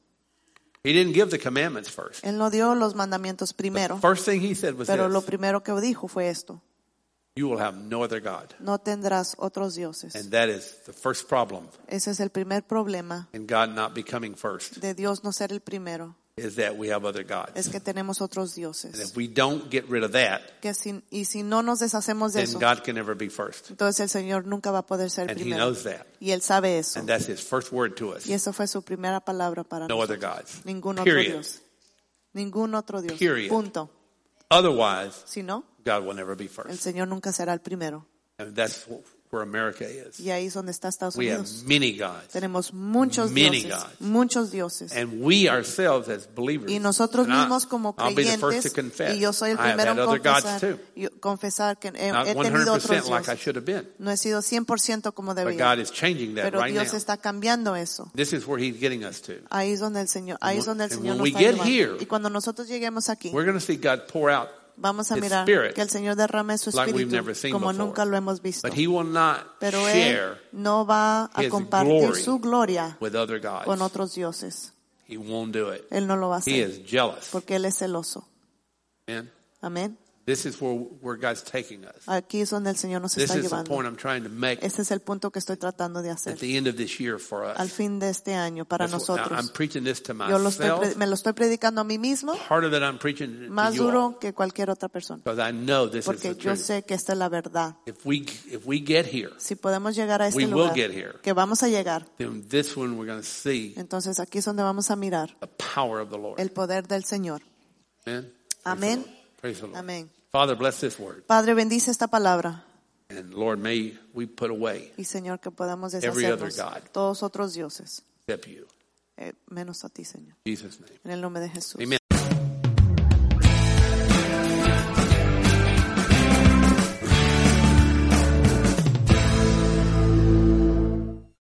He didn't give the commandments first. Él no dio los mandamientos The primero, first thing he said was pero lo this. primero que dijo fue esto. You will have no other God. No tendrás otros dioses. And that is the first problem Ese es el primer problema in God not becoming first, de Dios no ser el primero. is that we have other gods. Es que tenemos otros And dioses. if we don't get rid of that, Y si no nos deshacemos de then eso, God can never be first. entonces el Señor nunca va a poder ser And he primero. knows that. Y Él sabe eso. And that's his first word to us. Y eso fue su primera palabra para No other nosotros. gods. Ningún otro Period. Dios. Ningún otro Dios. Period. Punto. Otherwise, Si no, God will never be el first. Señor nunca será el primero. And that's where America is. Y ahí es donde está Estados We have Unidos. many gods. Tenemos muchos Many dioses. gods. Muchos dioses. And we ourselves as believers, Y nosotros and mismos como I'll be the first to creyentes, confess, y yo soy el I have primero had en other gods too. confesar que Not he tenido otros 100% like I dioses. should have been. No he sido 100% como But debía. God is changing that Pero right Dios now. está cambiando eso. This is where he's getting us to. Ahí es donde el Señor, ahí es donde el And Señor when nos we está get llevando. here, Y cuando nosotros lleguemos aquí, We're going to see God pour out, vamos a His mirar Spirit que el Señor derrame su like we've espíritu never seen como before. nunca lo hemos visto. but he will not Pero Él share no va a His compartir glory su gloria with other gods. con otros dioses. He won't do it. Él no lo va a He hacer is jealous. porque Él es celoso. Amen. Amén. This is where God's taking us. Aquí es donde el Señor nos This está is the llevando. point I'm trying to make Ese es el punto que estoy tratando de at hacer the end of this year for us. al fin de este año para That's what- I'm nosotros. preaching this to Yo myself. me lo estoy predicando a mí mismo, Part of it I'm preaching to más you all. duro que cualquier otra persona. Because I know this is Porque the yo truth. sé que esta es la verdad. If we get here, Si podemos llegar a este We will lugar, get here. que vamos a llegar, then this one we're going to see entonces aquí es donde vamos a mirar the power of the Lord. el poder del Señor. Amen. Amén. Praise the Lord. Amén. Father, bless this word. Padre, bendice esta palabra. And Lord, may we put away Y Señor, que podamos Every other deshacernos God. todos otros dioses, except you. menos a ti, Señor. In Jesus' name. En el nombre de Jesús. Amen.